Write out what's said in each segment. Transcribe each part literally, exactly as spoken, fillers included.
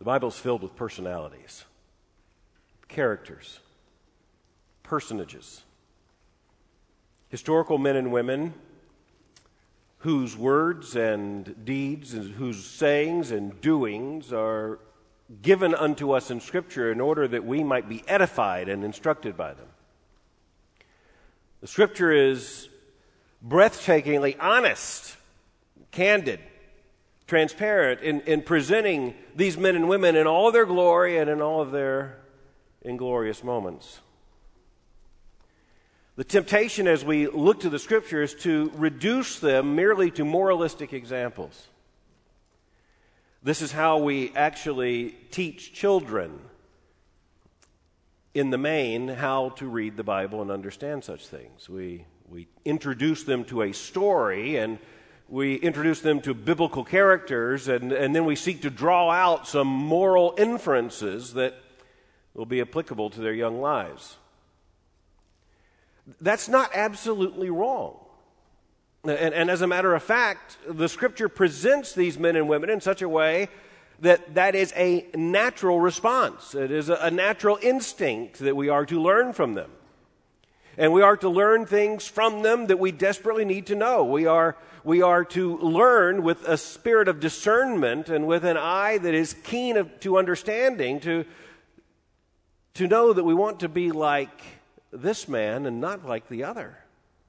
Bible's filled with personalities, characters, personages, historical men and women whose words and deeds and whose sayings and doings are given unto us in Scripture in order that we might be edified and instructed by them. The Scripture is breathtakingly honest, candid, transparent in, in presenting these men and women in all of their glory and in all of their inglorious moments. The temptation as we look to the Scripture is to reduce them merely to moralistic examples. This is how we actually teach children, in the main, how to read the Bible and understand such things. We, we introduce them to a story, and we introduce them to biblical characters, and, and then we seek to draw out some moral inferences that will be applicable to their young lives. That's not absolutely wrong. And, and as a matter of fact, the Scripture presents these men and women in such a way that that is a natural response. It is a, a natural instinct that we are to learn from them. And we are to learn things from them that we desperately need to know. We are, we are to learn with a spirit of discernment and with an eye that is keen of, to understanding, to, to know that we want to be like this man and not like the other.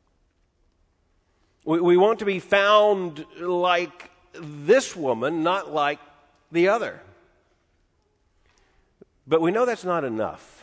We, we want to be found like this woman, not like the other. But we know that's not enough.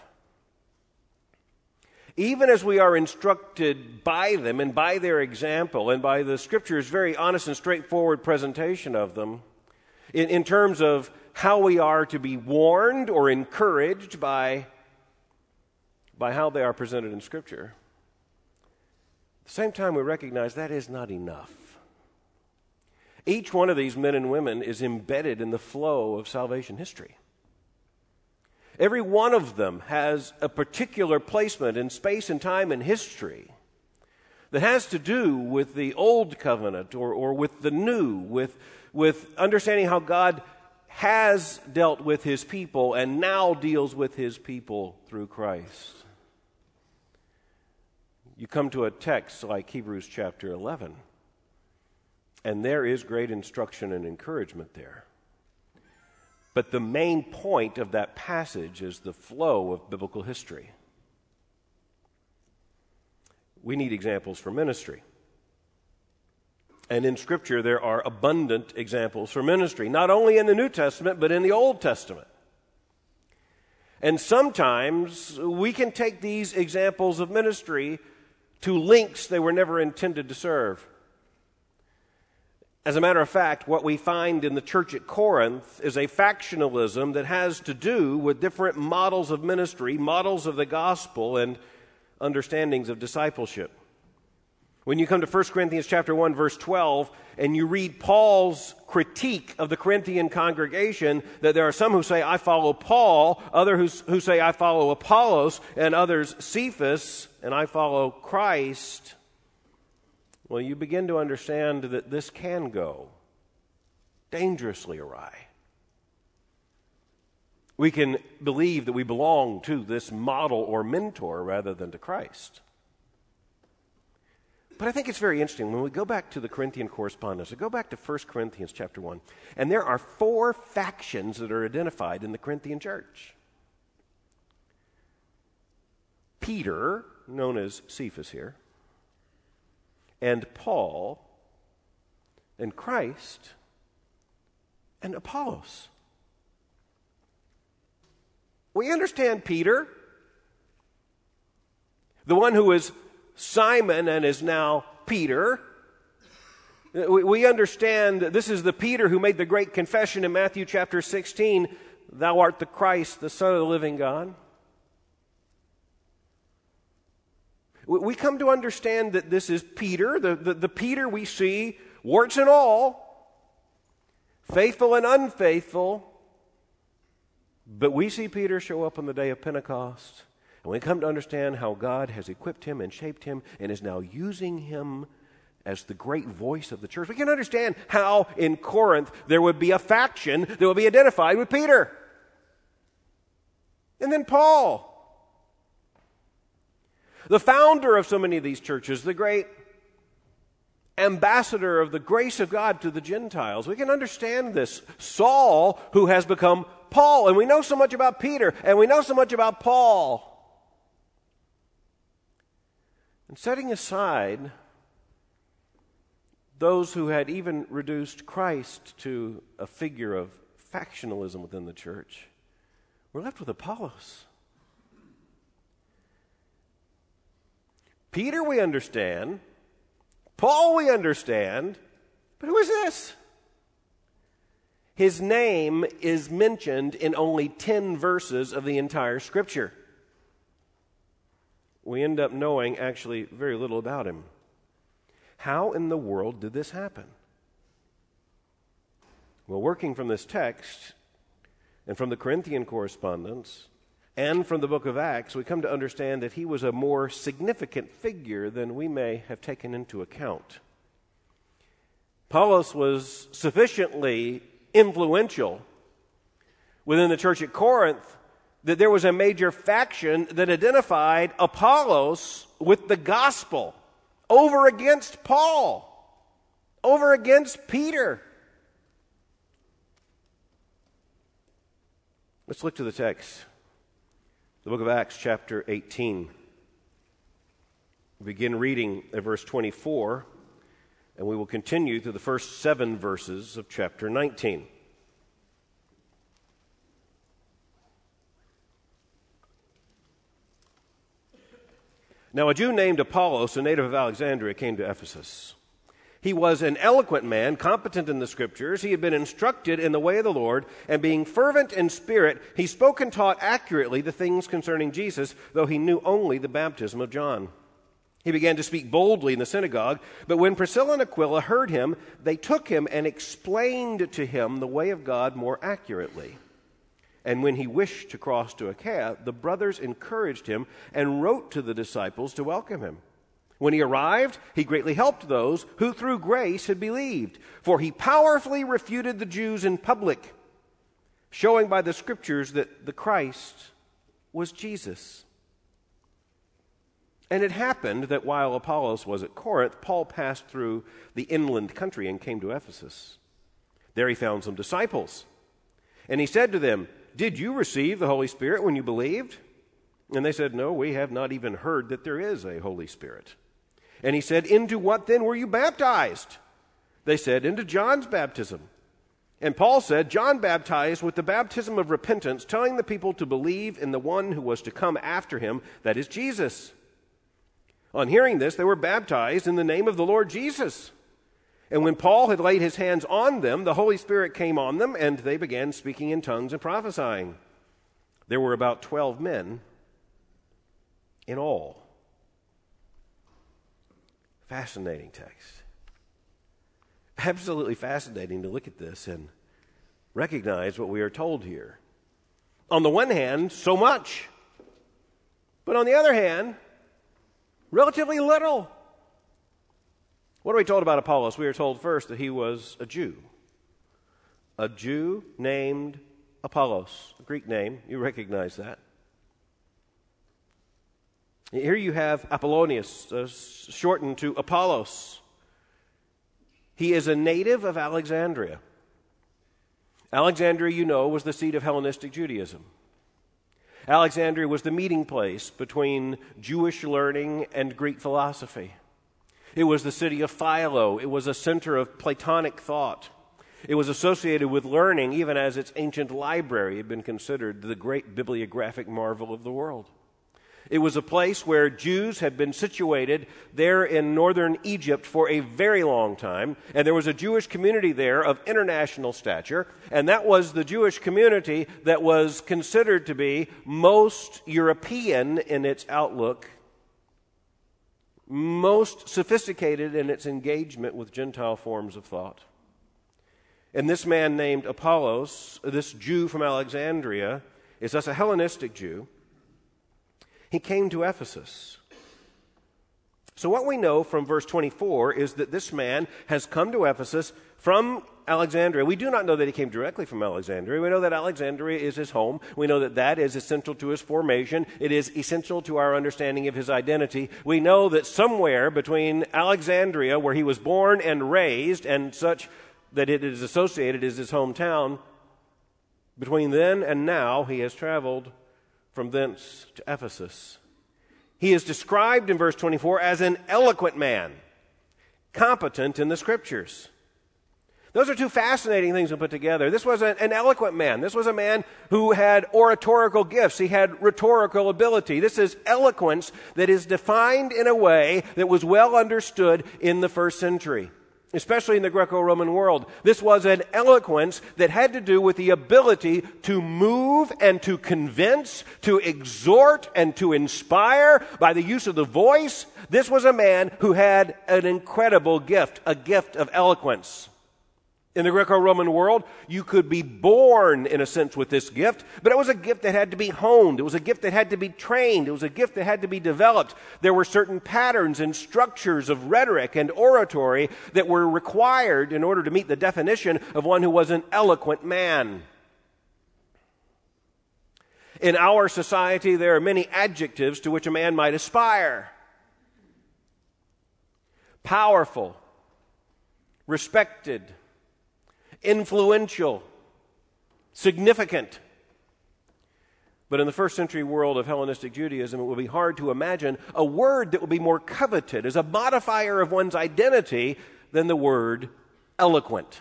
Even as we are instructed by them and by their example and by the Scripture's very honest and straightforward presentation of them, in, in terms of how we are to be warned or encouraged by by how they are presented in Scripture, at the same time we recognize that is not enough. Each one of these men and women is embedded in the flow of salvation history. Every one of them has a particular placement in space and time and history that has to do with the old covenant or, or with the new, with, with understanding how God has dealt with his people and now deals with his people through Christ. You come to a text like Hebrews chapter eleven, and there is great instruction and encouragement there. But the main point of that passage is the flow of biblical history. We need examples for ministry. And in Scripture, there are abundant examples for ministry, not only in the New Testament, but in the Old Testament. And sometimes we can take these examples of ministry to links they were never intended to serve. As a matter of fact, what we find in the church at Corinth is a factionalism that has to do with different models of ministry, models of the gospel, and understandings of discipleship. When you come to First Corinthians chapter one, verse twelve, and you read Paul's critique of the Corinthian congregation, that there are some who say, I follow Paul, others who say, I follow Apollos, and others Cephas, and I follow Christ. Well, you begin to understand that this can go dangerously awry. We can believe that we belong to this model or mentor rather than to Christ. But I think it's very interesting when we go back to the Corinthian correspondence, we go back to First Corinthians chapter one, and there are four factions that are identified in the Corinthian church. Peter, known as Cephas here, and Paul, and Christ, and Apollos. We understand Peter, the one who is Simon and is now Peter. We understand that this is the Peter who made the great confession in Matthew chapter sixteen, thou art the Christ, the Son of the living God. We come to understand that this is Peter, the, the, the Peter we see, warts and all, faithful and unfaithful. But we see Peter show up on the day of Pentecost, and we come to understand how God has equipped him and shaped him and is now using him as the great voice of the church. We can understand how in Corinth there would be a faction that would be identified with Peter. And then Paul, the founder of so many of these churches, the great ambassador of the grace of God to the Gentiles. We can understand this. Saul, who has become Paul, and we know so much about Peter, and we know so much about Paul. And setting aside those who had even reduced Christ to a figure of factionalism within the church, we're left with Apollos. Peter we understand, Paul we understand, but who is this? His name is mentioned in only ten verses of the entire Scripture. We end up knowing actually very little about him. How in the world did this happen? Well, working from this text and from the Corinthian correspondence and from the book of Acts, we come to understand that he was a more significant figure than we may have taken into account. Apollos was sufficiently influential within the church at Corinth that there was a major faction that identified Apollos with the gospel over against Paul, over against Peter. Let's look to the text. The book of Acts, chapter eighteen. We begin reading at verse twenty-four, and we will continue through the first seven verses of chapter nineteen. Now a Jew named Apollos, a native of Alexandria, came to Ephesus. He was an eloquent man, competent in the Scriptures. He had been instructed in the way of the Lord, and being fervent in spirit, he spoke and taught accurately the things concerning Jesus, though he knew only the baptism of John. He began to speak boldly in the synagogue, but when Priscilla and Aquila heard him, they took him and explained to him the way of God more accurately. And when he wished to cross to Achaia, the brothers encouraged him and wrote to the disciples to welcome him. When he arrived, he greatly helped those who through grace had believed, for he powerfully refuted the Jews in public, showing by the Scriptures that the Christ was Jesus. And it happened that while Apollos was at Corinth, Paul passed through the inland country and came to Ephesus. There he found some disciples. And he said to them, "Did you receive the Holy Spirit when you believed?" And they said, "No, we have not even heard that there is a Holy Spirit." And he said, "Into what then were you baptized?" They said, "Into John's baptism." And Paul said, "John baptized with the baptism of repentance, telling the people to believe in the one who was to come after him, that is Jesus." On hearing this, they were baptized in the name of the Lord Jesus. And when Paul had laid his hands on them, the Holy Spirit came on them, and they began speaking in tongues and prophesying. There were about twelve men in all. Fascinating text. Absolutely fascinating to look at this and recognize what we are told here. On the one hand, so much. But on the other hand, relatively little. What are we told about Apollos? We are told first that he was a Jew. A Jew named Apollos, a Greek name. You recognize that. Here you have Apollonius, uh, shortened to Apollos. He is a native of Alexandria. Alexandria, you know, was the seat of Hellenistic Judaism. Alexandria was the meeting place between Jewish learning and Greek philosophy. It was the city of Philo. It was a center of Platonic thought. It was associated with learning, even as its ancient library had been considered the great bibliographic marvel of the world. It was a place where Jews had been situated there in northern Egypt for a very long time, and there was a Jewish community there of international stature, and that was the Jewish community that was considered to be most European in its outlook, most sophisticated in its engagement with Gentile forms of thought. And this man named Apollos, this Jew from Alexandria, is thus a Hellenistic Jew. He came to Ephesus. So what we know from verse twenty-four is that this man has come to Ephesus from Alexandria. We do not know that he came directly from Alexandria. We know that Alexandria is his home. We know that that is essential to his formation. It is essential to our understanding of his identity. We know that somewhere between Alexandria, where he was born and raised, and such that it is associated as his hometown, between then and now he has traveled from thence to Ephesus. He is described in verse twenty-four as an eloquent man, competent in the Scriptures. Those are two fascinating things to put together. This was a, an eloquent man. This was a man who had oratorical gifts. He had rhetorical ability. This is eloquence that is defined in a way that was well understood in the first century, especially in the Greco-Roman world. This was an eloquence that had to do with the ability to move and to convince, to exhort and to inspire by the use of the voice. This was a man who had an incredible gift, a gift of eloquence. In the Greco-Roman world, you could be born, in a sense, with this gift, but it was a gift that had to be honed. It was a gift that had to be trained. It was a gift that had to be developed. There were certain patterns and structures of rhetoric and oratory that were required in order to meet the definition of one who was an eloquent man. In our society, there are many adjectives to which a man might aspire. Powerful, respected, influential, significant. But in the first century world of Hellenistic Judaism, it would be hard to imagine a word that would be more coveted as a modifier of one's identity than the word eloquent.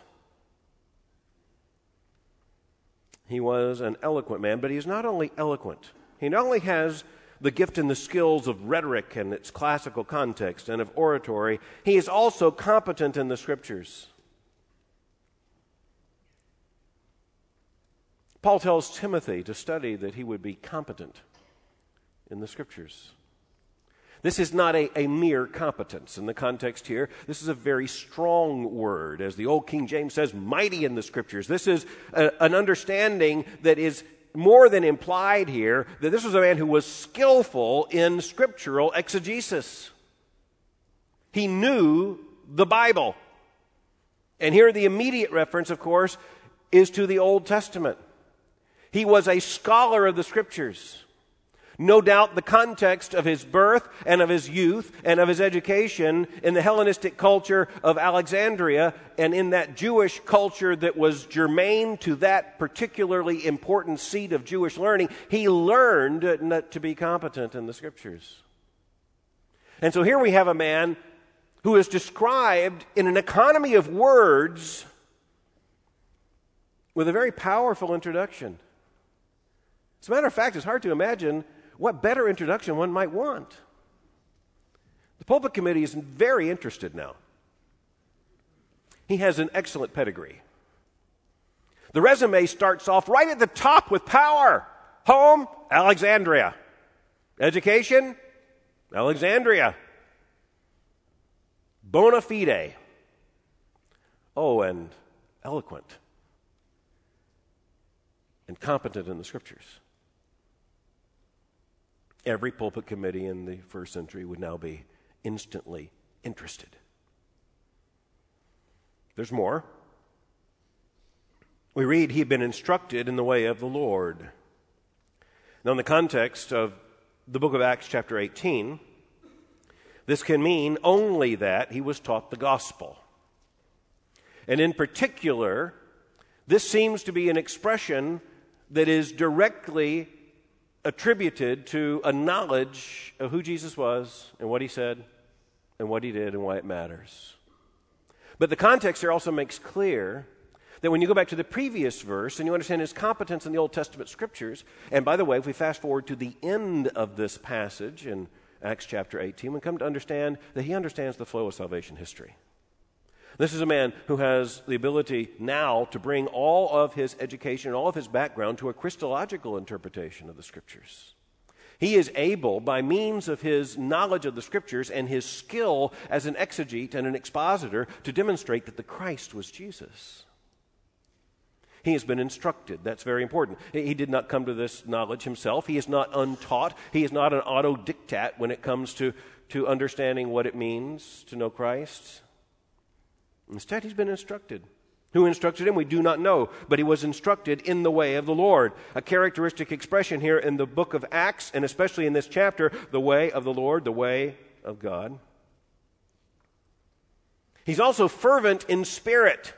He was an eloquent man, but he's not only eloquent. He not only has the gift and the skills of rhetoric and its classical context and of oratory, he is also competent in the Scriptures. Paul tells Timothy to study that he would be competent in the Scriptures. This is not a, a mere competence in the context here. This is a very strong word. As the old King James says, mighty in the Scriptures. This is a, an understanding that is more than implied here, that this was a man who was skillful in scriptural exegesis. He knew the Bible. And here the immediate reference, of course, is to the Old Testament. He was a scholar of the Scriptures. No doubt the context of his birth and of his youth and of his education in the Hellenistic culture of Alexandria and in that Jewish culture that was germane to that particularly important seat of Jewish learning, he learned to be competent in the Scriptures. And so here we have a man who is described in an economy of words with a very powerful introduction. As a matter of fact, it's hard to imagine what better introduction one might want. The pulpit committee is very interested now. He has an excellent pedigree. The resume starts off right at the top with power. Home, Alexandria. Education, Alexandria. Bona fide. Oh, and eloquent. And competent in the Scriptures. Every pulpit committee in the first century would now be instantly interested. There's more. We read he had been instructed in the way of the Lord. Now, in the context of the book of Acts chapter eighteen, this can mean only that he was taught the gospel. And in particular, this seems to be an expression that is directly attributed to a knowledge of who Jesus was and what he said and what he did and why it matters. But the context here also makes clear that when you go back to the previous verse and you understand his competence in the Old Testament Scriptures, and by the way, if we fast forward to the end of this passage in Acts chapter eighteen, we come to understand that he understands the flow of salvation history. This is a man who has the ability now to bring all of his education and all of his background to a Christological interpretation of the Scriptures. He is able, by means of his knowledge of the Scriptures and his skill as an exegete and an expositor, to demonstrate that the Christ was Jesus. He has been instructed. That's very important. He did not come to this knowledge himself. He is not untaught. He is not an autodictat when it comes to, to understanding what it means to know Christ. Instead, he's been instructed. Who instructed him? We do not know, but he was instructed in the way of the Lord. A characteristic expression here in the book of Acts, and especially in this chapter, the way of the Lord, the way of God. He's also fervent in spirit.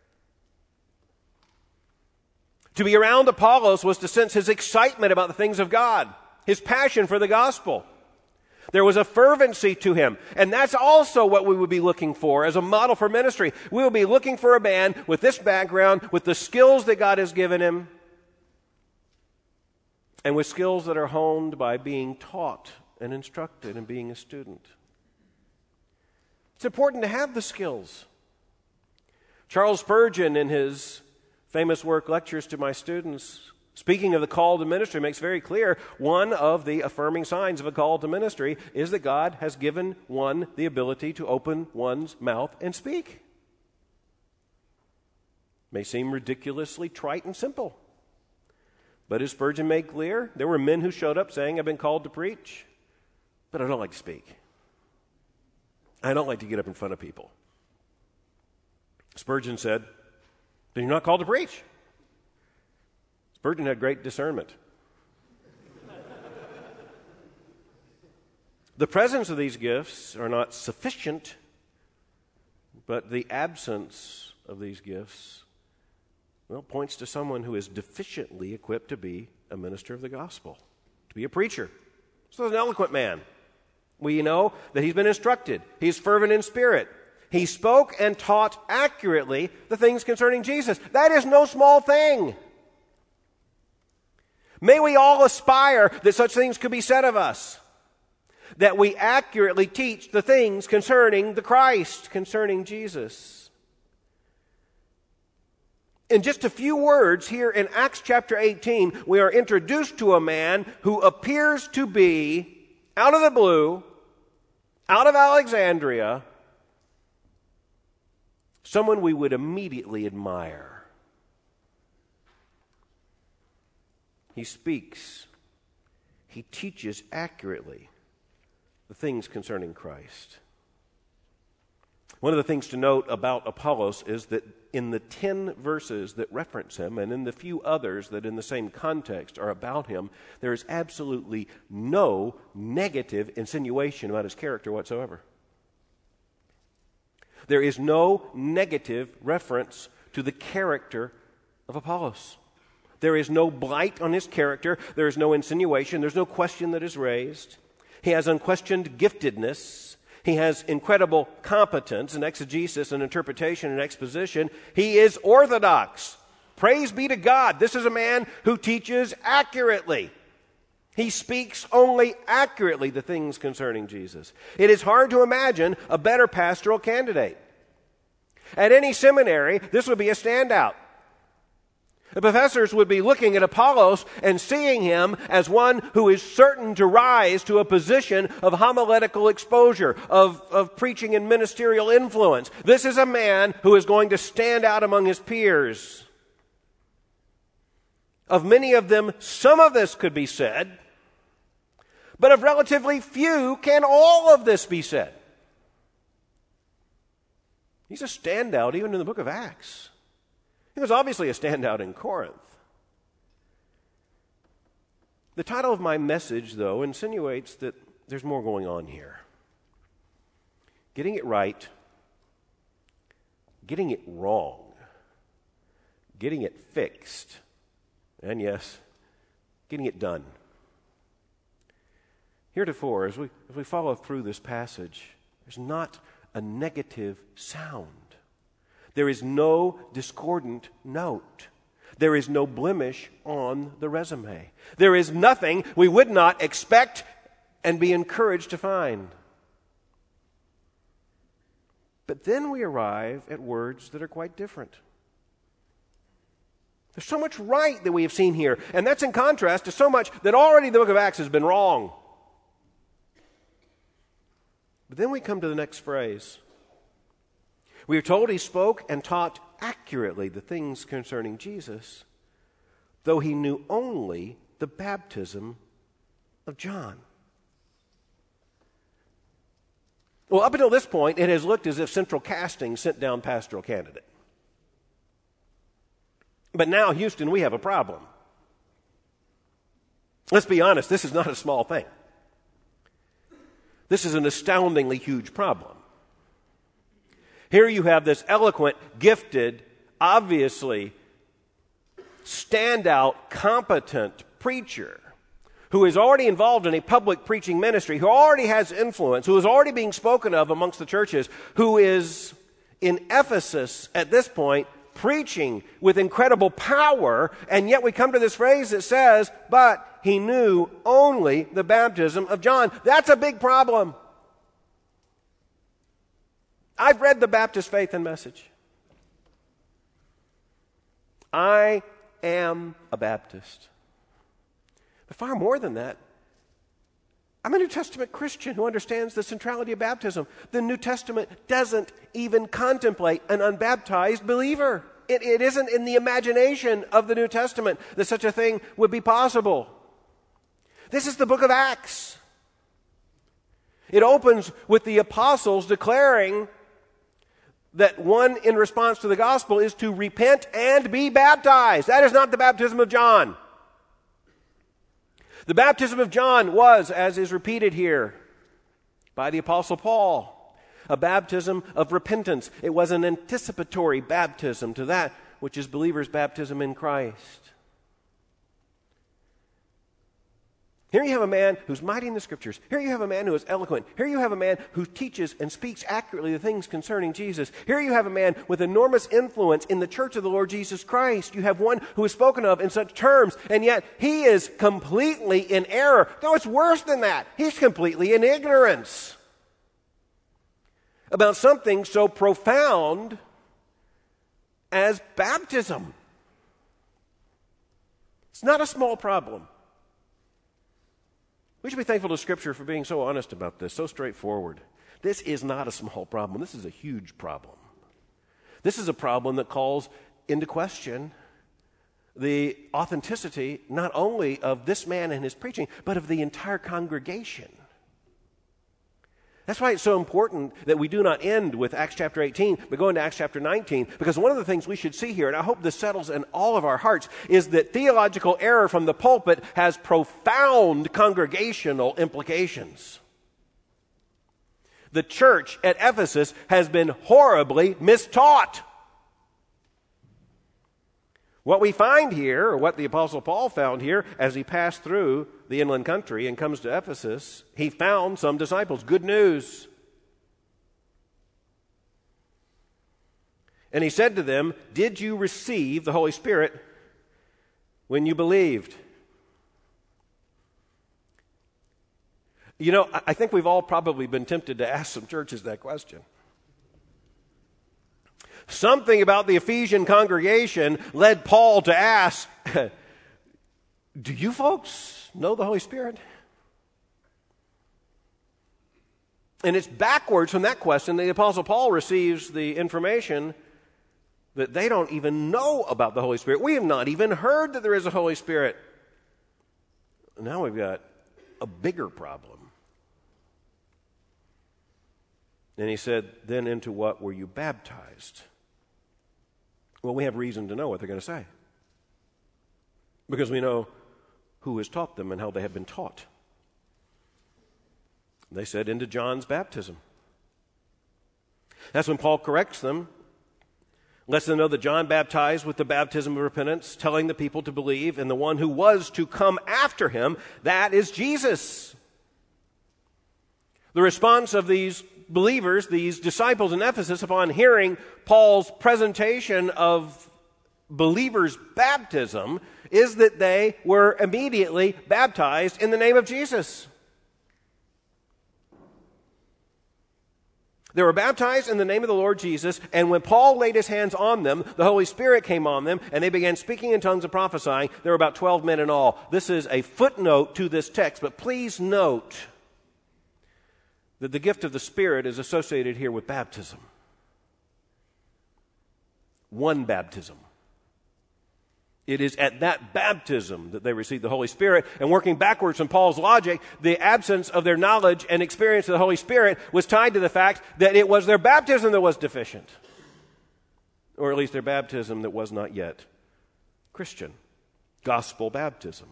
To be around Apollos was to sense his excitement about the things of God, his passion for the gospel. There was a fervency to him, and that's also what we would be looking for as a model for ministry. We will be looking for a man with this background, with the skills that God has given him, and with skills that are honed by being taught and instructed and being a student. It's important to have the skills. Charles Spurgeon, in his famous work, Lectures to My Students, speaking of the call to ministry, makes very clear one of the affirming signs of a call to ministry is that God has given one the ability to open one's mouth and speak. May seem ridiculously trite and simple. But as Spurgeon made clear, there were men who showed up saying, I've been called to preach, but I don't like to speak. I don't like to get up in front of people. Spurgeon said, then you're not called to preach. Spurgeon had great discernment. The presence of these gifts are not sufficient, but the absence of these gifts, well, points to someone who is deficiently equipped to be a minister of the gospel, to be a preacher. So an eloquent man. We know that he's been instructed. He's fervent in spirit. He spoke and taught accurately the things concerning Jesus. That is no small thing. May we all aspire that such things could be said of us, that we accurately teach the things concerning the Christ, concerning Jesus. In just a few words here in Acts chapter eighteen, we are introduced to a man who appears to be, out of the blue, out of Alexandria, someone we would immediately admire. He speaks, he teaches accurately the things concerning Christ. One of the things to note about Apollos is that in the ten verses that reference him, and in the few others that in the same context are about him, there is absolutely no negative insinuation about his character whatsoever. There is no negative reference to the character of Apollos. There is no blight on his character. There is no insinuation. There's no question that is raised. He has unquestioned giftedness. He has incredible competence in exegesis and interpretation and exposition. He is orthodox. Praise be to God. This is a man who teaches accurately. He speaks only accurately the things concerning Jesus. It is hard to imagine a better pastoral candidate. At any seminary, this would be a standout. The professors would be looking at Apollos and seeing him as one who is certain to rise to a position of homiletical exposure, of, of preaching and ministerial influence. This is a man who is going to stand out among his peers. Of many of them, some of this could be said, but of relatively few can all of this be said. He's a standout even in the book of Acts. He was obviously a standout in Corinth. The title of my message, though, insinuates that there's more going on here. Getting it right, getting it wrong, getting it fixed, and yes, getting it done. Heretofore, as we, as we follow through this passage, there's not a negative sound. There is no discordant note. There is no blemish on the resume. There is nothing we would not expect and be encouraged to find. But then we arrive at words that are quite different. There's so much right that we have seen here, and that's in contrast to so much that already the book of Acts has been wrong. But then we come to the next phrase. We are told he spoke and taught accurately the things concerning Jesus, though he knew only the baptism of John. Well, up until this point, it has looked as if central casting sent down pastoral candidate. But now, Houston, we have a problem. Let's be honest, this is not a small thing. This is an astoundingly huge problem. Here you have this eloquent, gifted, obviously standout, competent preacher who is already involved in a public preaching ministry, who already has influence, who is already being spoken of amongst the churches, who is in Ephesus at this point preaching with incredible power, and yet we come to this phrase that says, but he knew only the baptism of John. That's a big problem. I've read the Baptist Faith and Message. I am a Baptist. But far more than that, I'm a New Testament Christian who understands the centrality of baptism. The New Testament doesn't even contemplate an unbaptized believer. It, it isn't in the imagination of the New Testament that such a thing would be possible. This is the book of Acts. It opens with the apostles declaring that one in response to the gospel is to repent and be baptized. That is not the baptism of John. The baptism of John was, as is repeated here by the Apostle Paul, a baptism of repentance. It was an anticipatory baptism to that which is believers' baptism in Christ. Here you have a man who's mighty in the Scriptures. Here you have a man who is eloquent. Here you have a man who teaches and speaks accurately the things concerning Jesus. Here you have a man with enormous influence in the church of the Lord Jesus Christ. You have one who is spoken of in such terms, and yet he is completely in error. No, it's worse than that. He's completely in ignorance about something so profound as baptism. It's not a small problem. We should be thankful to Scripture for being so honest about this, so straightforward. This is not a small problem. This is a huge problem. This is a problem that calls into question the authenticity not only of this man and his preaching, but of the entire congregation. That's why it's so important that we do not end with Acts chapter eighteen, but go into Acts chapter nineteen, because one of the things we should see here, and I hope this settles in all of our hearts, is that theological error from the pulpit has profound congregational implications. The church at Ephesus has been horribly mistaught. What we find here, or what the Apostle Paul found here as he passed through the inland country and comes to Ephesus, he found some disciples. Good news. And he said to them, "Did you receive the Holy Spirit when you believed?" You know, I think we've all probably been tempted to ask some churches that question. Something about the Ephesian congregation led Paul to ask, do you folks know the Holy Spirit? And it's backwards from that question. The Apostle Paul receives the information that they don't even know about the Holy Spirit. We have not even heard that there is a Holy Spirit. Now we've got a bigger problem. And he said, then into what were you baptized? Well, we have reason to know what they're going to say, because we know who has taught them and how they have been taught. They said, into John's baptism. That's when Paul corrects them, lets them know that John baptized with the baptism of repentance, telling the people to believe in the one who was to come after him, that is Jesus. The response of these believers, these disciples in Ephesus, upon hearing Paul's presentation of believers' baptism, is that they were immediately baptized in the name of Jesus. They were baptized in the name of the Lord Jesus, and when Paul laid his hands on them, the Holy Spirit came on them, and they began speaking in tongues and prophesying. There were about twelve men in all. This is a footnote to this text, but please note that the gift of the Spirit is associated here with baptism. One baptism. It is at that baptism that they received the Holy Spirit. And working backwards from Paul's logic, the absence of their knowledge and experience of the Holy Spirit was tied to the fact that it was their baptism that was deficient. Or at least their baptism that was not yet Christian, gospel baptism.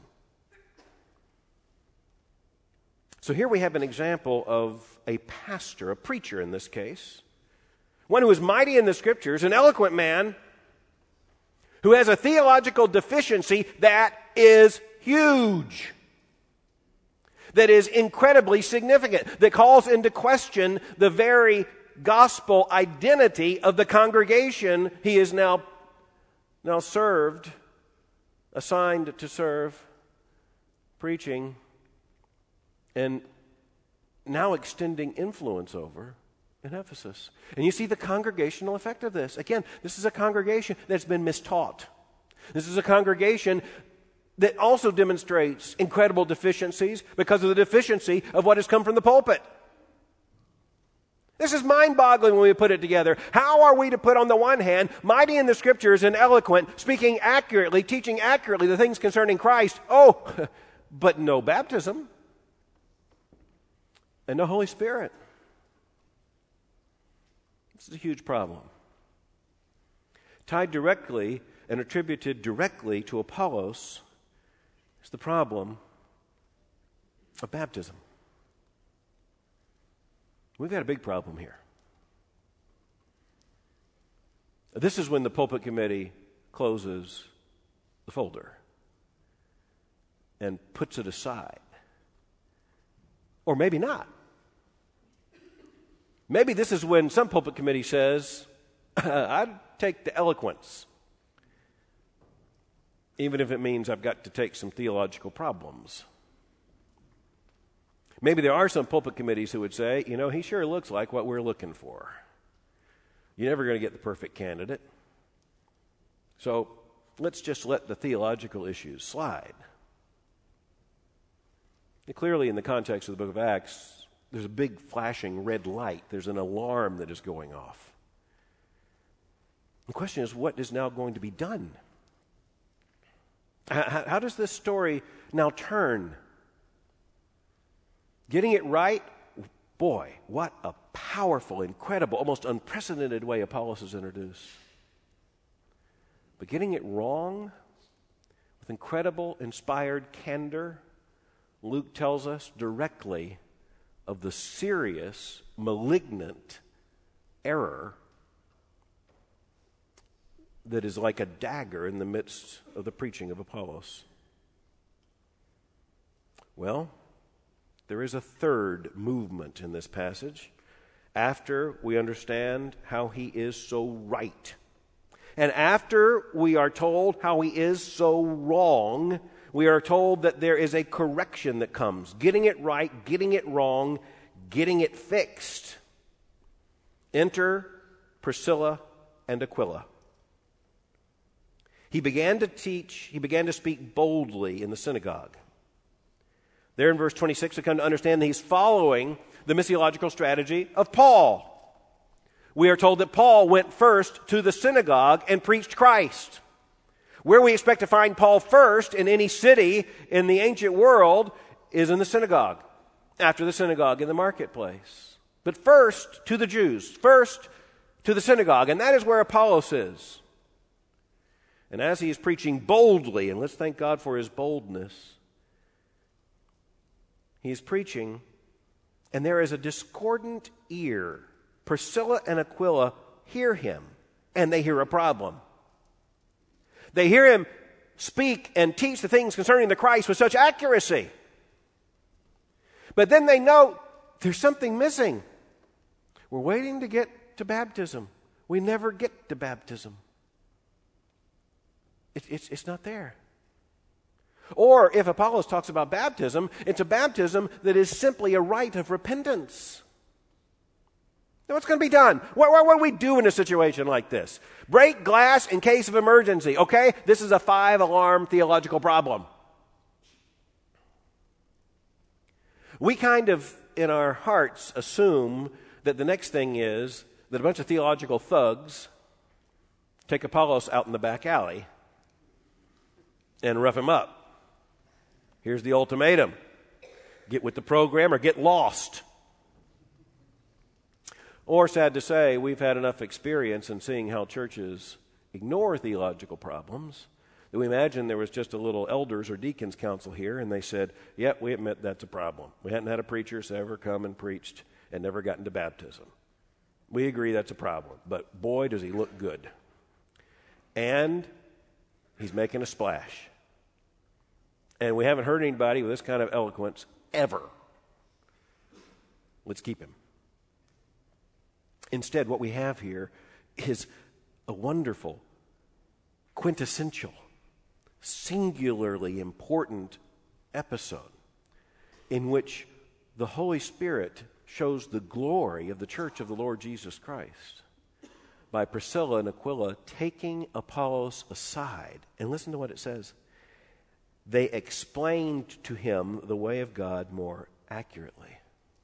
So here we have an example of a pastor, a preacher in this case, one who is mighty in the Scriptures, an eloquent man who has a theological deficiency that is huge, that is incredibly significant, that calls into question the very gospel identity of the congregation he is now, now served, assigned to serve, preaching, and now extending influence over in Ephesus. And you see the congregational effect of this. Again, this is a congregation that's been mistaught. This is a congregation that also demonstrates incredible deficiencies because of the deficiency of what has come from the pulpit. This is mind-boggling when we put it together. How are we to put on the one hand, mighty in the Scriptures and eloquent, speaking accurately, teaching accurately the things concerning Christ, oh, but no baptism and no Holy Spirit? This is a huge problem. Tied directly and attributed directly to Apollos is the problem of baptism. We've got a big problem here. This is when the pulpit committee closes the folder and puts it aside. Or maybe not. Maybe this is when some pulpit committee says, I'd take the eloquence, even if it means I've got to take some theological problems. Maybe there are some pulpit committees who would say, you know, he sure looks like what we're looking for. You're never going to get the perfect candidate. So let's just let the theological issues slide. And clearly, in the context of the book of Acts, there's a big flashing red light. There's an alarm that is going off. The question is, what is now going to be done? How, how does this story now turn? Getting it right, boy, what a powerful, incredible, almost unprecedented way Apollos is introduced. But getting it wrong, with incredible, inspired candor, Luke tells us directly of the serious, malignant error that is like a dagger in the midst of the preaching of Apollos. Well, there is a third movement in this passage after we understand how he is so right. And after we are told how he is so wrong, we are told that there is a correction that comes. Getting it right, getting it wrong, getting it fixed. Enter Priscilla and Aquila. He began to teach, he began to speak boldly in the synagogue. There in verse twenty-six, we come to understand that he's following the missiological strategy of Paul. We are told that Paul went first to the synagogue and preached Christ. Where we expect to find Paul first in any city in the ancient world is in the synagogue, after the synagogue in the marketplace. But first to the Jews, first to the synagogue, and that is where Apollos is. And as he is preaching boldly, and let's thank God for his boldness, he is preaching, and there is a discordant ear. Priscilla and Aquila hear him, and they hear a problem. They hear him speak and teach the things concerning the Christ with such accuracy. But then they note there's something missing. We're waiting to get to baptism. We never get to baptism. It, it's, it's not there. Or if Apollos talks about baptism, it's a baptism that is simply a rite of repentance. Now, what's going to be done? What, what, what do we do in a situation like this? Break glass in case of emergency. Okay, this is a five-alarm theological problem. We kind of, in our hearts, assume that the next thing is that a bunch of theological thugs take Apollos out in the back alley and rough him up. Here's the ultimatum. Get with the program or get lost. Or, sad to say, we've had enough experience in seeing how churches ignore theological problems We imagine there was just a little elders or deacons council here, and they said, yep, we admit that's a problem. We hadn't had a preacher that's ever come and preached and never gotten to baptism. We agree that's a problem, but boy, does he look good. And he's making a splash. And we haven't heard anybody with this kind of eloquence ever. Let's keep him. Instead, what we have here is a wonderful, quintessential, singularly important episode in which the Holy Spirit shows the glory of the church of the Lord Jesus Christ by Priscilla and Aquila taking Apollos aside. And listen to what it says. They explained to him the way of God more accurately.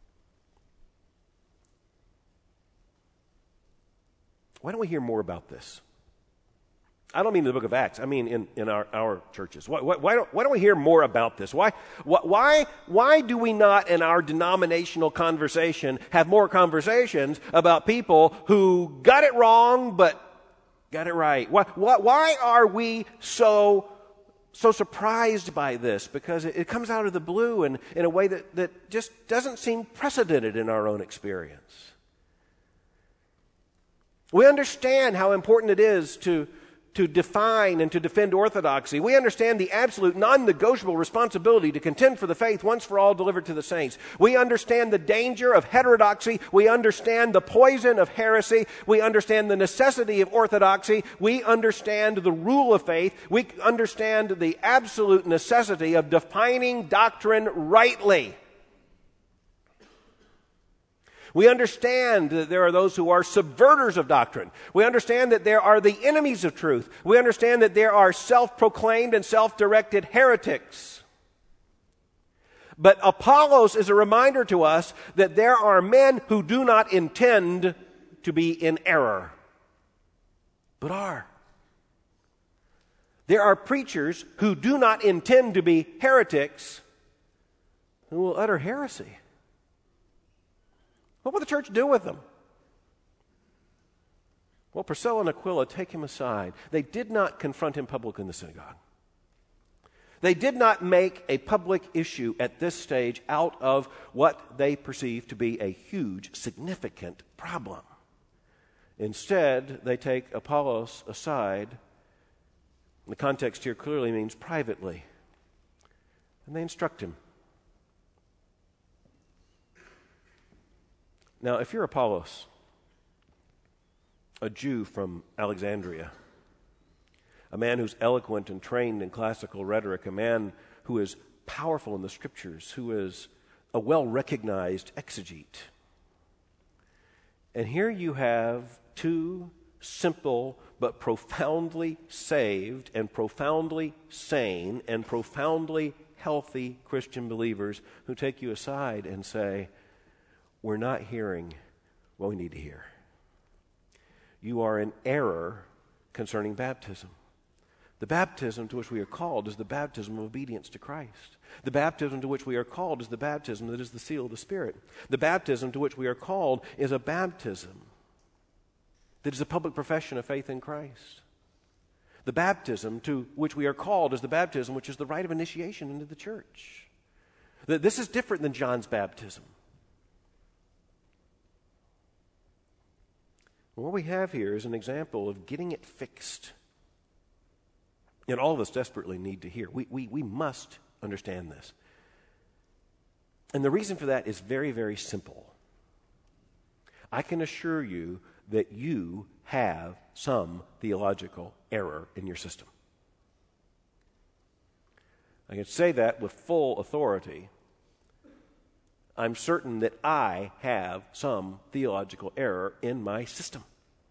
Why don't we hear more about this? I don't mean in the book of Acts. I mean in, in our, our churches. Why, why, why, don't, why don't we hear more about this? Why, why, why do we not in our denominational conversation have more conversations about people who got it wrong but got it right? Why, why, why are we so, so surprised by this? Because it, it comes out of the blue and in a way that, that just doesn't seem precedented in our own experience. We understand how important it is to, to define and to defend orthodoxy. We understand the absolute non-negotiable responsibility to contend for the faith once for all delivered to the saints. We understand the danger of heterodoxy. We understand the poison of heresy. We understand the necessity of orthodoxy. We understand the rule of faith. We understand the absolute necessity of defining doctrine rightly. We understand that there are those who are subverters of doctrine. We understand that there are the enemies of truth. We understand that there are self-proclaimed and self-directed heretics. But Apollos is a reminder to us that there are men who do not intend to be in error, but are. There are preachers who do not intend to be heretics who will utter heresy. What will the church do with them? Well, Priscilla and Aquila take him aside. They did not confront him publicly in the synagogue. They did not make a public issue at this stage out of what they perceived to be a huge, significant problem. Instead, they take Apollos aside. The context here clearly means privately. And they instruct him. Now, if you're Apollos, a Jew from Alexandria, a man who's eloquent and trained in classical rhetoric, a man who is powerful in the Scriptures, who is a well-recognized exegete, and here you have two simple but profoundly saved and profoundly sane and profoundly healthy Christian believers who take you aside and say, we're not hearing what we need to hear. You are in error concerning baptism. The baptism to which we are called is the baptism of obedience to Christ. The baptism to which we are called is the baptism that is the seal of the Spirit. The baptism to which we are called is a baptism that is a public profession of faith in Christ. The baptism to which we are called is the baptism which is the rite of initiation into the church. This is different than John's baptism. What we have here is an example of getting it fixed. And all of us desperately need to hear. We, we, we must understand this. And the reason for that is very, very simple. I can assure you that you have some theological error in your system. I can say that with full authority. I'm certain that I have some theological error in my system.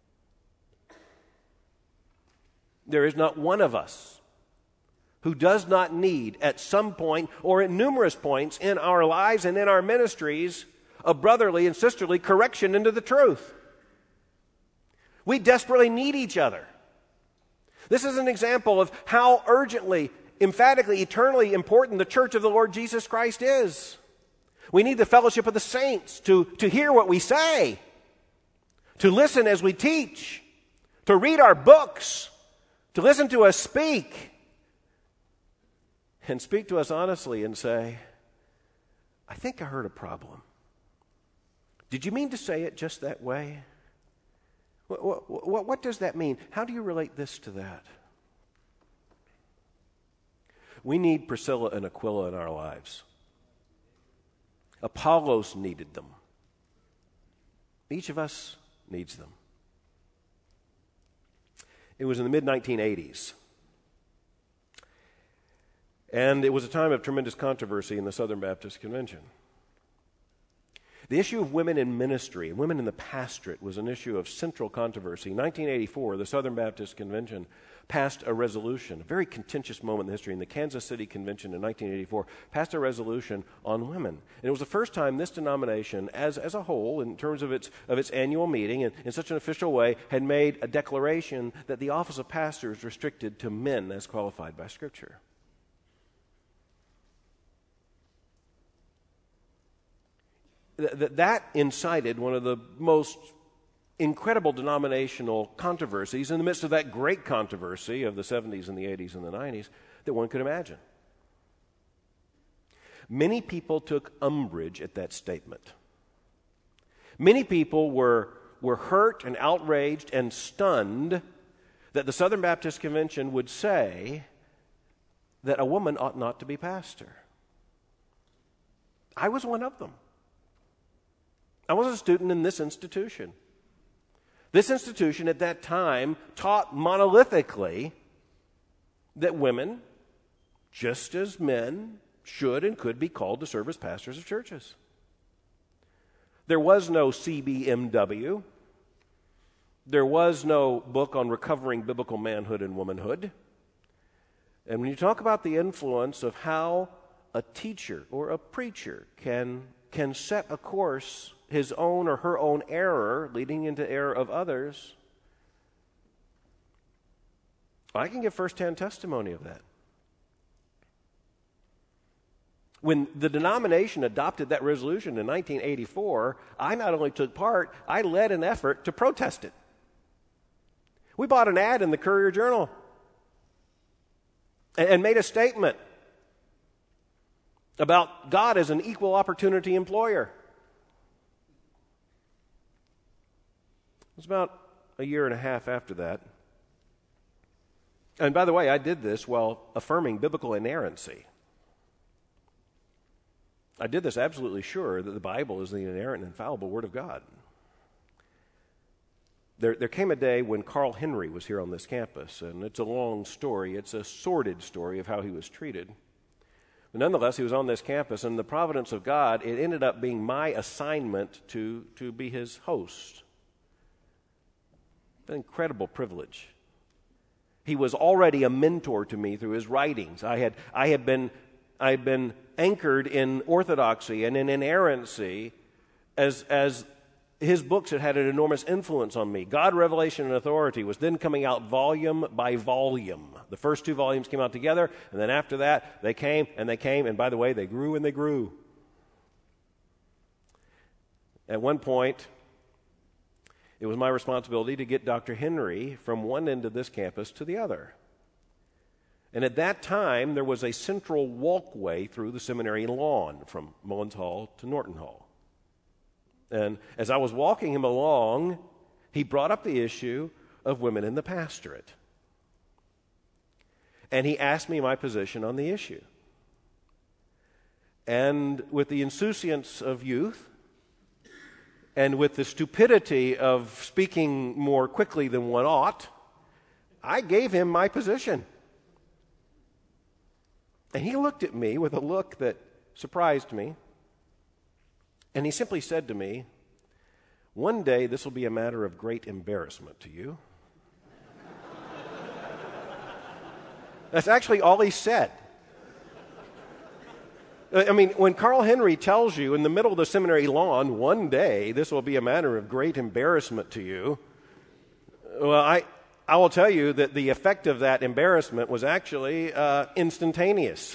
There is not one of us who does not need at some point or at numerous points in our lives and in our ministries a brotherly and sisterly correction into the truth. We desperately need each other. This is an example of how urgently, emphatically, eternally important the church of the Lord Jesus Christ is. We need the fellowship of the saints to, to hear what we say, to listen as we teach, to read our books, to listen to us speak, and speak to us honestly and say, I think I heard a problem. Did you mean to say it just that way? What, what, what, what does that mean? How do you relate this to that? We need Priscilla and Aquila in our lives. Apollos needed them. Each of us needs them. It was in the mid nineteen eighties. And it was a time of tremendous controversy in the Southern Baptist Convention. The issue of women in ministry and women in the pastorate was an issue of central controversy. In nineteen eighty-four, the Southern Baptist Convention passed a resolution, a very contentious moment in history. In the Kansas City Convention in nineteen eighty-four, passed a resolution on women. And it was the first time this denomination, as, as a whole, in terms of its, of its annual meeting, and in such an official way, had made a declaration that the office of pastor is restricted to men as qualified by Scripture. That, that incited one of the most incredible denominational controversies in the midst of that great controversy of the seventies and the eighties and the nineties that one could imagine. Many people took umbrage at that statement. Many people were, were hurt and outraged and stunned that the Southern Baptist Convention would say that a woman ought not to be pastor. I was one of them. I was a student in this institution. This institution at that time taught monolithically that women, just as men, should and could be called to serve as pastors of churches. There was no C B M W. There was no book on recovering biblical manhood and womanhood. And when you talk about the influence of how a teacher or a preacher can, can set a course, his own or her own error, leading into error of others, I can give firsthand testimony of that. When the denomination adopted that resolution in nineteen eighty-four, I not only took part, I led an effort to protest it. We bought an ad in the Courier-Journal and, and made a statement about God as an equal opportunity employer. It was about a year and a half after that. And by the way, I did this while affirming biblical inerrancy. I did this absolutely sure that the Bible is the inerrant and infallible Word of God. There, there came a day when Carl Henry was here on this campus, and it's a long story. It's a sordid story of how he was treated. But nonetheless, he was on this campus, and the providence of God, it ended up being my assignment to, to be his host. An incredible privilege. He was already a mentor to me through his writings. I had, I had been, I had been anchored in orthodoxy and in inerrancy as, as his books had had an enormous influence on me. God, Revelation, and Authority was then coming out volume by volume. The first two volumes came out together, and then after that, they came and they came, and by the way, they grew and they grew. At one point, it was my responsibility to get Doctor Henry from one end of this campus to the other. And at that time, there was a central walkway through the seminary lawn from Mullins Hall to Norton Hall. And as I was walking him along, he brought up the issue of women in the pastorate. And he asked me my position on the issue. And with the insouciance of youth, and with the stupidity of speaking more quickly than one ought, I gave him my position. And he looked at me with a look that surprised me. And he simply said to me, "One day this will be a matter of great embarrassment to you." That's actually all he said. I mean, when Carl Henry tells you in the middle of the seminary lawn, "One day this will be a matter of great embarrassment to you," well, I, I will tell you that the effect of that embarrassment was actually uh, instantaneous.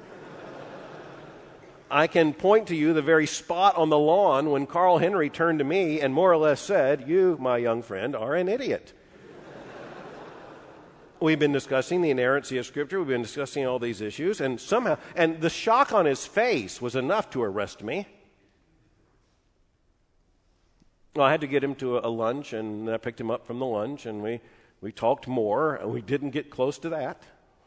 I can point to you the very spot on the lawn when Carl Henry turned to me and more or less said, "You, my young friend, are an idiot." We've been discussing the inerrancy of Scripture. We've been discussing all these issues. And somehow, and the shock on his face was enough to arrest me. Well, I had to get him to a lunch, and I picked him up from the lunch, and we, we talked more, and we didn't get close to that.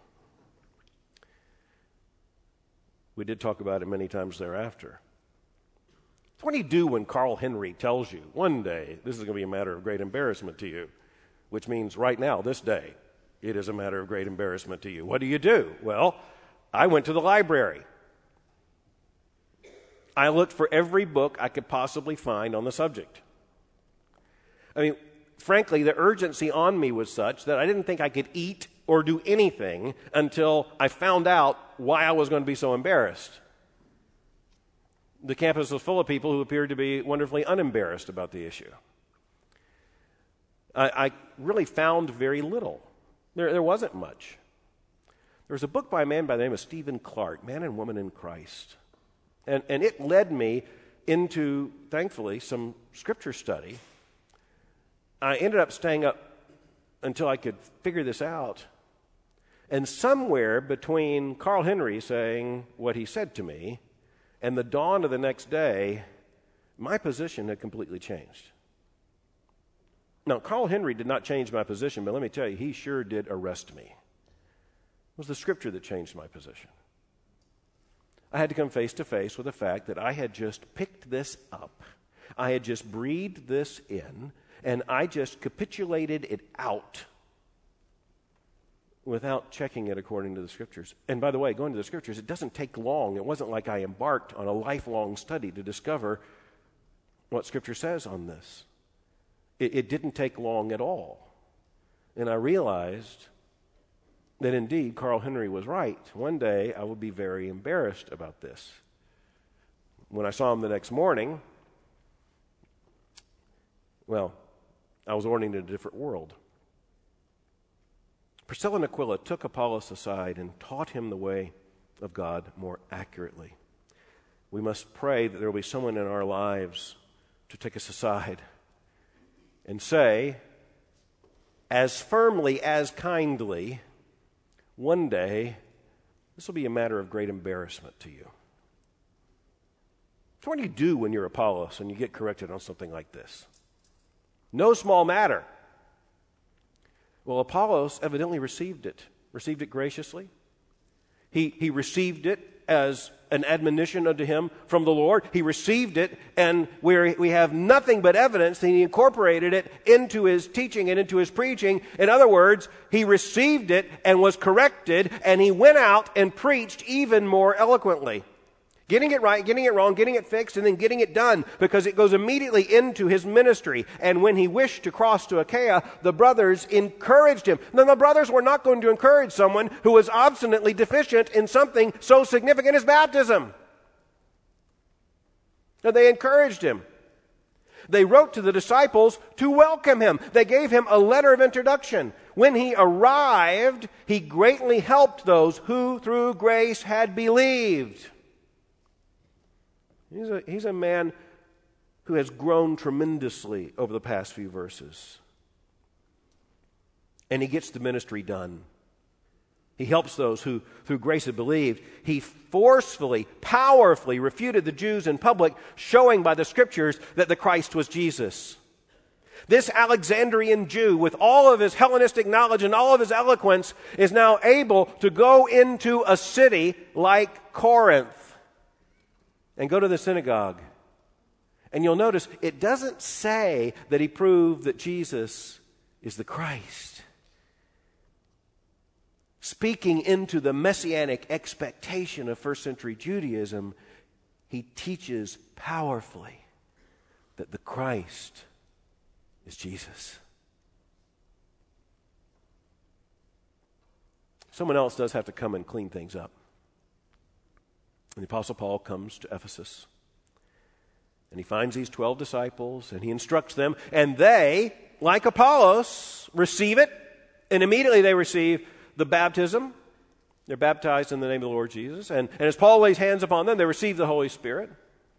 We did talk about it many times thereafter. What do you do when Carl Henry tells you, one day, this is going to be a matter of great embarrassment to you, which means right now, this day, it is a matter of great embarrassment to you. What do you do? Well, I went to the library. I looked for every book I could possibly find on the subject. I mean, frankly, the urgency on me was such that I didn't think I could eat or do anything until I found out why I was going to be so embarrassed. The campus was full of people who appeared to be wonderfully unembarrassed about the issue. I, I really found very little. There, there wasn't much. There was a book by a man by the name of Stephen Clark, Man and Woman in Christ. And, and it led me into, thankfully, some scripture study. I ended up staying up until I could figure this out. And somewhere between Carl Henry saying what he said to me and the dawn of the next day, my position had completely changed. Now, Carl Henry did not change my position, but let me tell you, he sure did arrest me. It was the Scripture that changed my position. I had to come face to face with the fact that I had just picked this up. I had just breathed this in, and I just capitulated it out without checking it according to the Scriptures. And by the way, going to the Scriptures, it doesn't take long. It wasn't like I embarked on a lifelong study to discover what Scripture says on this. It, it didn't take long at all. And I realized that indeed Carl Henry was right. One day I would be very embarrassed about this. When I saw him the next morning, well, I was ordained in a different world. Priscilla and Aquila took Apollos aside and taught him the way of God more accurately. We must pray that there will be someone in our lives to take us aside and say, as firmly as kindly, one day, this will be a matter of great embarrassment to you. So what do you do when you're Apollos and you get corrected on something like this? No small matter. Well, Apollos evidently received it, received it graciously. He, he received it as an admonition unto him from the Lord. He received it, and where we have nothing but evidence, and he incorporated it into his teaching and into his preaching. In other words, he received it and was corrected, and he went out and preached even more eloquently. Getting it right, getting it wrong, getting it fixed, and then getting it done, because it goes immediately into his ministry. And when he wished to cross to Achaia, the brothers encouraged him. Now, the brothers were not going to encourage someone who was obstinately deficient in something so significant as baptism. So they encouraged him. They wrote to the disciples to welcome him. They gave him a letter of introduction. When he arrived, he greatly helped those who through grace had believed. He's a, he's a man who has grown tremendously over the past few verses. And he gets the ministry done. He helps those who through grace have believed. He forcefully, powerfully refuted the Jews in public, showing by the Scriptures that the Christ was Jesus. This Alexandrian Jew, with all of his Hellenistic knowledge and all of his eloquence, is now able to go into a city like Corinth and go to the synagogue. And you'll notice it doesn't say that he proved that Jesus is the Christ. Speaking into the messianic expectation of first century Judaism, he teaches powerfully that the Christ is Jesus. Someone else does have to come and clean things up. And the Apostle Paul comes to Ephesus, and he finds these twelve disciples, and he instructs them, and they, like Apollos, receive it, and immediately they receive the baptism. They're baptized in the name of the Lord Jesus, and, and as Paul lays hands upon them, they receive the Holy Spirit.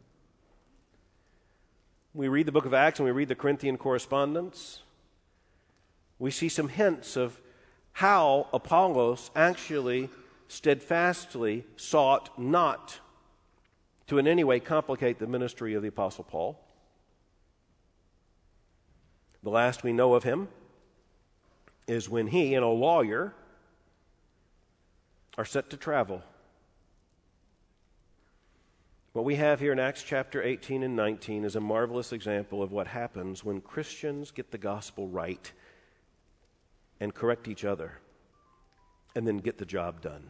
We read the book of Acts, and we read the Corinthian correspondence. We see some hints of how Apollos actually steadfastly sought not to in any way complicate the ministry of the Apostle Paul. The last we know of him is when he and a lawyer are set to travel. What we have here in Acts chapter eighteen and nineteen is a marvelous example of what happens when Christians get the gospel right and correct each other and then get the job done.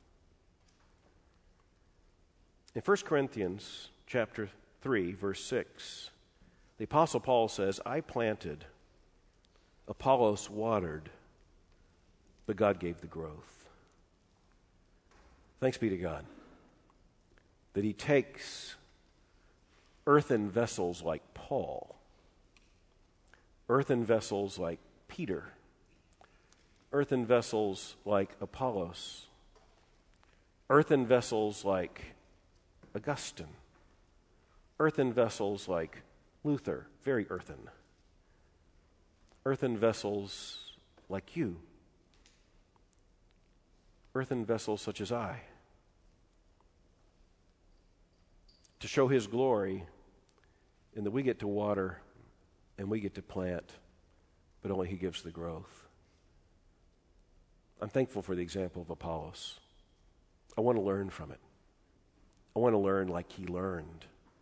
In First Corinthians chapter three, verse six, the Apostle Paul says, I planted, Apollos watered, but God gave the growth. Thanks be to God that he takes earthen vessels like Paul, earthen vessels like Peter, earthen vessels like Apollos, earthen vessels like Augustine, earthen vessels like Luther, very earthen, earthen vessels like you, earthen vessels such as I, to show his glory in that we get to water and we get to plant, but only he gives the growth. I'm thankful for the example of Apollos. I want to learn from it. I want to learn like he learned.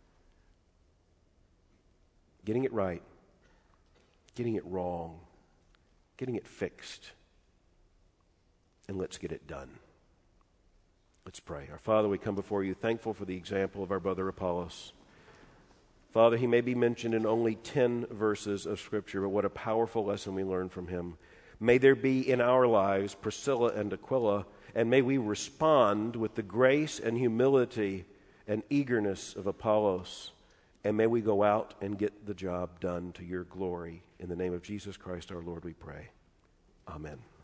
Getting it right, getting it wrong, getting it fixed, and let's get it done. Let's pray. Our Father, we come before you thankful for the example of our brother Apollos. Father, he may be mentioned in only ten verses of Scripture, but what a powerful lesson we learn from him. May there be in our lives Priscilla and Aquila, and may we respond with the grace and humility and eagerness of Apollos, and may we go out and get the job done to your glory. In the name of Jesus Christ our Lord we pray. Amen.